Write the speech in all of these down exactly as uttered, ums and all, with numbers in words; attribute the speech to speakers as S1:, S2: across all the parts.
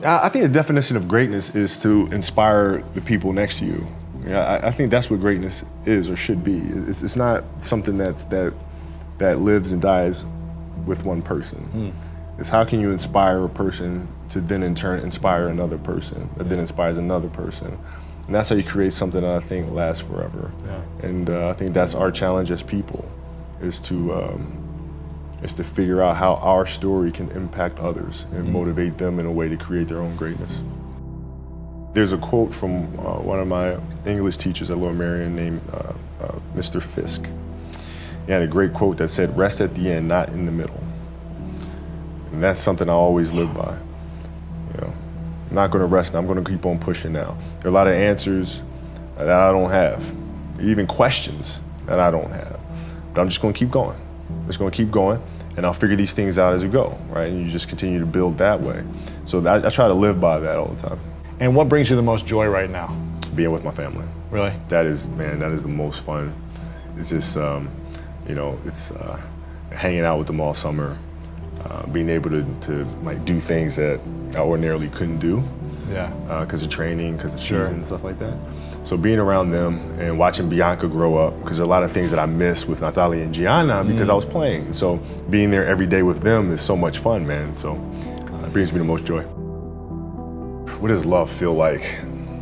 S1: I think the definition of greatness is to inspire the people next to you. Yeah, I, I think that's what greatness is or should be. It's, it's not something that's, that, that lives and dies with one person. Mm. It's how can you inspire a person to then in turn inspire another person, that then inspires another person. And that's how you create something that I think lasts forever. Yeah. And uh, I think that's our challenge as people, is to, um, is to figure out how our story can impact others and mm-hmm. motivate them in a way to create their own greatness. There's a quote from uh, one of my English teachers at Lower Merion named uh, uh, Mister Fisk. He had a great quote that said, "Rest at the end, not in the middle." And that's something I always live by. You know, I'm not gonna rest, I'm gonna keep on pushing now. There are a lot of answers that I don't have, even questions that I don't have, but I'm just gonna keep going. I'm just gonna keep going, and I'll figure these things out as we go, right? And you just continue to build that way. So that, I try to live by that all the time.
S2: And what brings you the most joy right now?
S1: Being with my family.
S2: Really?
S1: That is, man, that is the most fun. It's just, um, you know, it's uh, hanging out with them all summer, uh, being able to, to like do things that I ordinarily couldn't do.
S2: Yeah.
S1: Because uh, of training, because of
S2: sure.
S1: season and stuff like that. So being around them and watching Bianca grow up, because there are a lot of things that I missed with Natalia and Gianna because mm. I was playing. So being there every day with them is so much fun, man. So uh, it brings me the most joy. What does love feel like?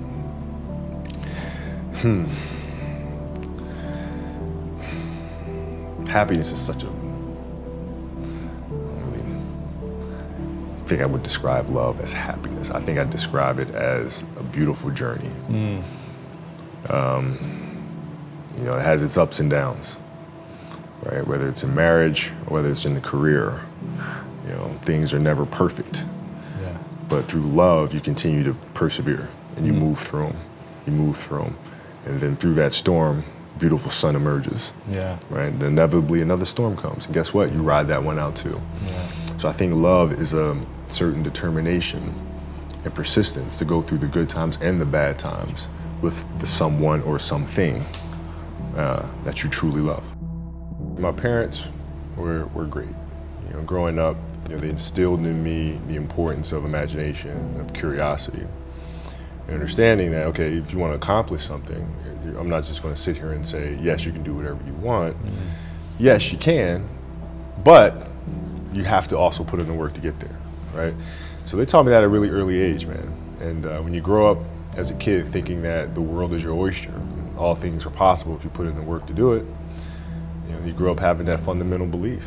S1: Hmm. Happiness is such a, I mean, I think I would describe love as happiness. I think I'd describe it as a beautiful journey. Mm. Um, you know, it has its ups and downs, right? Whether it's in marriage or whether it's in the career, you know, things are never perfect. Yeah. But through love, you continue to persevere and you mm. move through them. You move through them. And then through that storm, beautiful sun emerges. Yeah. Right? And inevitably another storm comes. And guess what? You ride that one out too. Yeah. So I think love is a certain determination and persistence to go through the good times and the bad times with the someone or something uh, that you truly love. My parents were, were great. You know, growing up, you know, they instilled in me the importance of imagination, of curiosity, and understanding that, okay, if you want to accomplish something, I'm not just going to sit here and say, yes, you can do whatever you want. Mm-hmm. Yes, you can, but you have to also put in the work to get there, right? So they taught me that at a really early age, man. And uh, when you grow up as a kid thinking that the world is your oyster, and all things are possible if you put in the work to do it, you know, you grow up having that fundamental belief.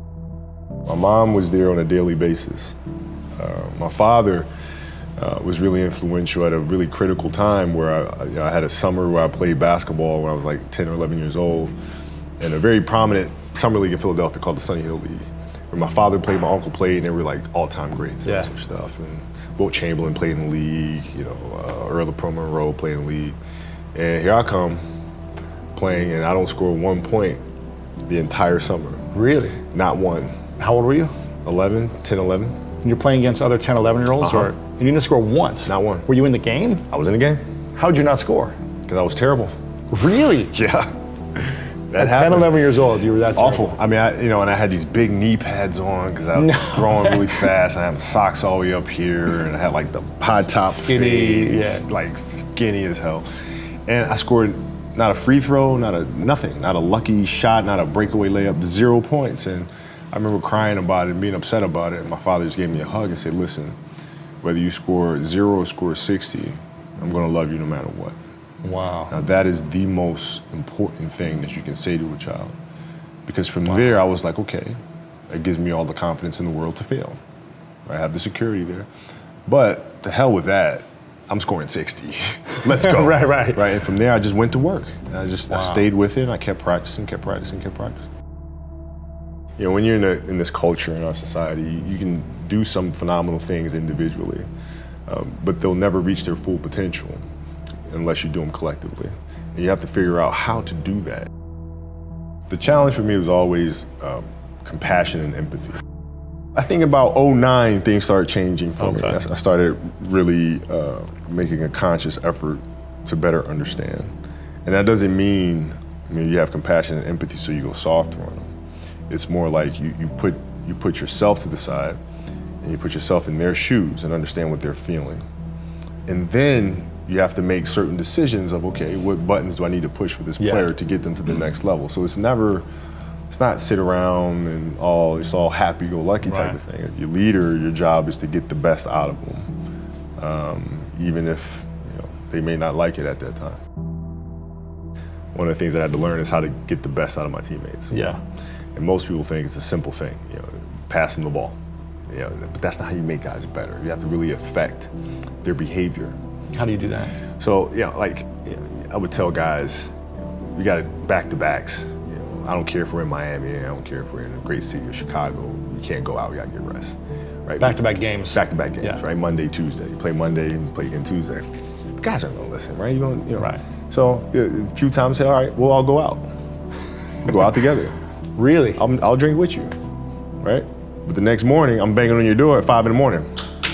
S1: My mom was there on a daily basis. Uh, my father uh, was really influential at a really critical time where I, you know, I had a summer where I played basketball when I was like ten or eleven years old, in a very prominent summer league in Philadelphia called the Sunny Hill League, where my father played, my uncle played, and they were like all-time greats and yeah. such stuff. And Wilt Chamberlain played in the league, you know, uh, Earl of Pro Monroe played in the league. And here I come playing, and I don't score one point the entire summer. Really? Not one.
S2: How old were you?
S1: eleven, ten, eleven.
S2: And you're playing against other ten, eleven year olds? Uh-huh. Or, and you didn't score once?
S1: Not one.
S2: Were you in the game?
S1: I was in the game.
S2: How'd you not score?
S1: Because I was terrible.
S2: Really?
S1: Yeah. That
S2: At
S1: happened.
S2: ten, eleven years old, you were that
S1: awful.
S2: terrible.
S1: I mean, I, you know, and I had these big knee pads on because I was no. growing really fast. I had socks all the way up here, and I had like the pod top
S2: skinny,
S1: fades,
S2: yeah.
S1: like skinny as hell. And I scored not a free throw, not a nothing, not a lucky shot, not a breakaway layup, zero points. And I remember crying about it and being upset about it. And my father just gave me a hug and said, "Listen, whether you score zero or score sixty, I'm going to love you no matter what."
S2: Wow.
S1: Now that is the most important thing that you can say to a child. Because from wow. there, I was like, okay, that gives me all the confidence in the world to fail. I have the security there. But to hell with that, I'm scoring sixty. Let's go.
S2: right, right.
S1: Right, and from there, I just went to work. And I just
S2: wow.
S1: I stayed with it, and I kept practicing, kept practicing, kept practicing. You know, when you're in, a, in this culture, in our society, you, you can do some phenomenal things individually, um, but they'll never reach their full potential unless you do them collectively. And you have to figure out how to do that. The challenge for me was always um, compassion and empathy. I think about oh nine, things started changing for okay. me. I started really uh, making a conscious effort to better understand. And that doesn't mean, I mean, you have compassion and empathy so you go soft on them. It's more like you, you, put, you put yourself to the side and you put yourself in their shoes and understand what they're feeling. And then you have to make certain decisions of, okay, what buttons do I need to push for this
S2: Yeah.
S1: player to get them to the next level? So it's never, it's not sit around and all, it's all happy-go-lucky type
S2: Right.
S1: of thing. Your leader, your job is to get the best out of them, um, even if you know, they may not like it at that time. One of the things that I had to learn is how to get the best out of my teammates.
S2: Yeah.
S1: And most people think it's a simple thing, you know, pass them the ball. You know, but that's not how you make guys better. You have to really affect their behavior.
S2: How do you do that?
S1: So, you know, like, you know, I would tell guys, you know, we got back-to-backs. You know, I don't care if we're in Miami, I don't care if we're in a great city of Chicago. You can't go out, we gotta get rest. Right?
S2: Back-to-back games.
S1: Back-to-back games,
S2: Yeah.
S1: right? Monday, Tuesday. You play Monday and you play again Tuesday. The guys aren't gonna listen, right? You don't, you know.
S2: Right.
S1: So a few times I said, all right, we'll all go out. We'll go out together.
S2: Really?
S1: I'll, I'll drink with you, right? But the next morning, I'm banging on your door at five in the morning.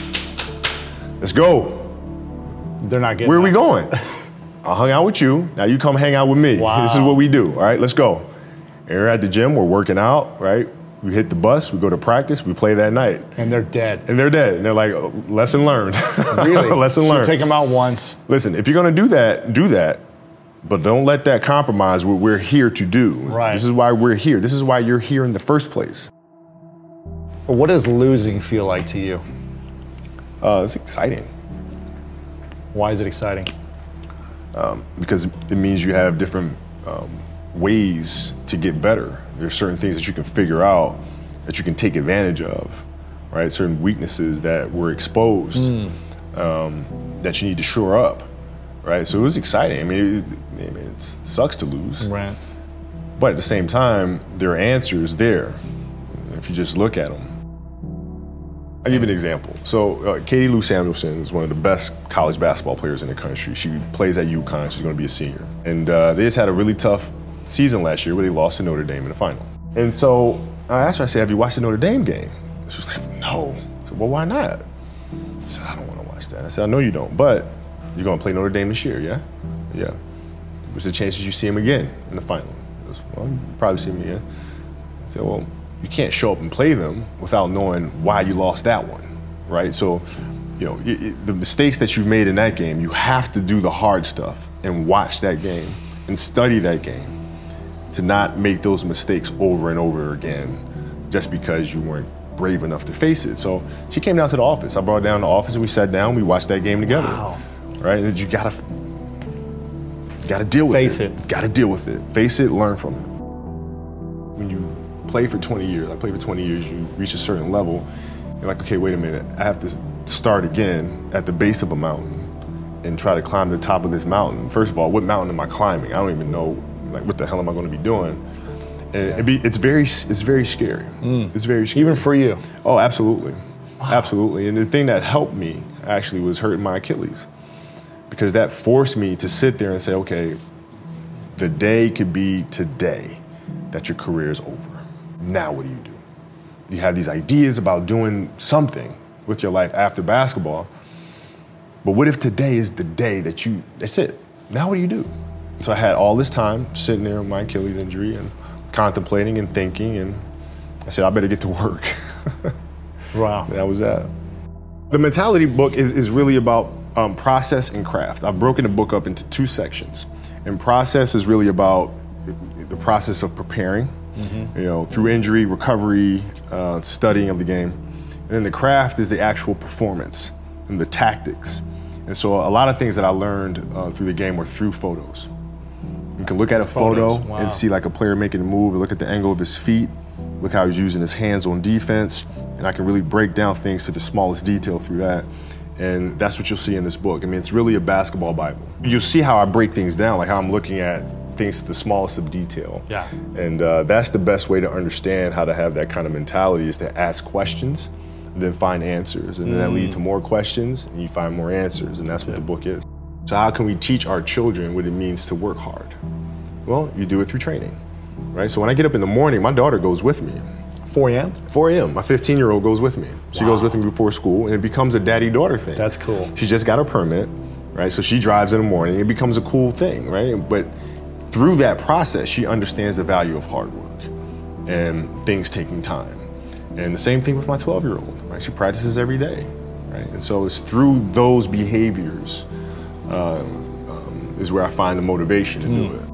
S1: Let's go.
S2: They're not getting
S1: Where are we
S2: that.
S1: going? I hung out with you. Now you come hang out with me.
S2: Wow.
S1: This is what we do. All right, let's go. And we're at the gym. We're working out. Right. We hit the bus. We go to practice. We play that night.
S2: And they're dead.
S1: And they're dead. And they're like, oh, lesson learned.
S2: Really?
S1: lesson
S2: So
S1: learned.
S2: take them out once.
S1: Listen, if you're gonna do that, do that. But don't let that compromise what we're here to do.
S2: Right.
S1: This is why we're here. This is why you're here in the first place.
S2: What does losing feel like to you?
S1: Uh, it's exciting.
S2: Why is it exciting?
S1: Because it means you have different um, ways to get better. There's certain things that you can figure out that you can take advantage of, right? Certain weaknesses that were exposed um, that you need to shore up, right? So it was exciting. I mean, it, I mean, it sucks to lose,
S2: Right.
S1: but at the same time, there are answers there if you just look at them. I'll give you an example. So uh, Katie Lou Samuelson is one of the best college basketball players in the country. She plays at UConn. She's going to be a senior. And uh, they just had a really tough season last year where they lost to Notre Dame in the final. And so I asked her, I said, have you watched the Notre Dame game? She was like, no. I said, well, why not? I said, I don't want to watch that. I said, I know you don't, but you're going to play Notre Dame this year, yeah? Yeah. What's the chances you see him again in the final? I said, well, you probably see him again. I said, well, you can't show up and play them without knowing why you lost that one, right? So, you know, it, it, the mistakes that you've made in that game, you have to do the hard stuff and watch that game and study that game to not make those mistakes over and over again just because you weren't brave enough to face it. So she came down to the office. I brought her down to the office and we sat down, we watched that game together.
S2: Wow.
S1: Right? And you gotta, you gotta deal with
S2: Face
S1: it.
S2: it.
S1: Gotta deal with it. Face it, learn from it. When you play for twenty years, I played for twenty years, you reach a certain level, you're like, okay, wait a minute, I have to start again at the base of a mountain and try to climb the top of this mountain. First of all, what mountain am I climbing? I don't even know, like, what the hell am I gonna be doing? And it'd be, it's very, it's very scary.
S2: Mm.
S1: It's very scary.
S2: Even for you?
S1: Oh, absolutely, absolutely. And the thing that helped me actually was hurting my Achilles, because that forced me to sit there and say, okay, the day could be today that your career is over. Now what do you do? You have these ideas about doing something with your life after basketball, but what if today is the day that you, that's it. Now what do you do? So I had all this time sitting there with my Achilles injury and contemplating and thinking, and I said, I better get to work.
S2: Wow.
S1: That was that. The mentality book is, is really about um, process and craft. I've broken the book up into two sections. And process is really about the process of preparing, mm-hmm. you know, through injury, recovery, uh, studying of the game. And then the craft is the actual performance and the tactics. And so a lot of things that I learned uh, through the game were through photos. You can look at a
S2: Photos,
S1: photo
S2: wow.
S1: and see like a player making a move, and look at the angle of his feet, look how he's using his hands on defense, and I can really break down things to the smallest detail through that. And that's what you'll see in this book. I mean, it's really a basketball Bible. You'll see how I break things down, like how I'm looking at things to the smallest of detail.
S2: Yeah.
S1: And uh, that's the best way to understand how to have that kind of mentality, is to ask questions, then find answers. And then that lead to more questions, and you find more answers, and that's what the book is. So how can we teach our children what it means to work hard? Well, you do it through training, right? So when I get up in the morning, my daughter goes with me.
S2: four a.m.?
S1: four a.m., my fifteen-year-old goes with me. She
S2: Wow.
S1: goes with me before school, and it becomes a daddy-daughter thing.
S2: That's cool.
S1: She just got her permit, right? So she drives in the morning. It becomes a cool thing, right? But through that process, she understands the value of hard work and things taking time. And the same thing with my twelve-year-old, right? She practices every day, right? And so it's through those behaviors uh, um, is where I find the motivation to mm. do it.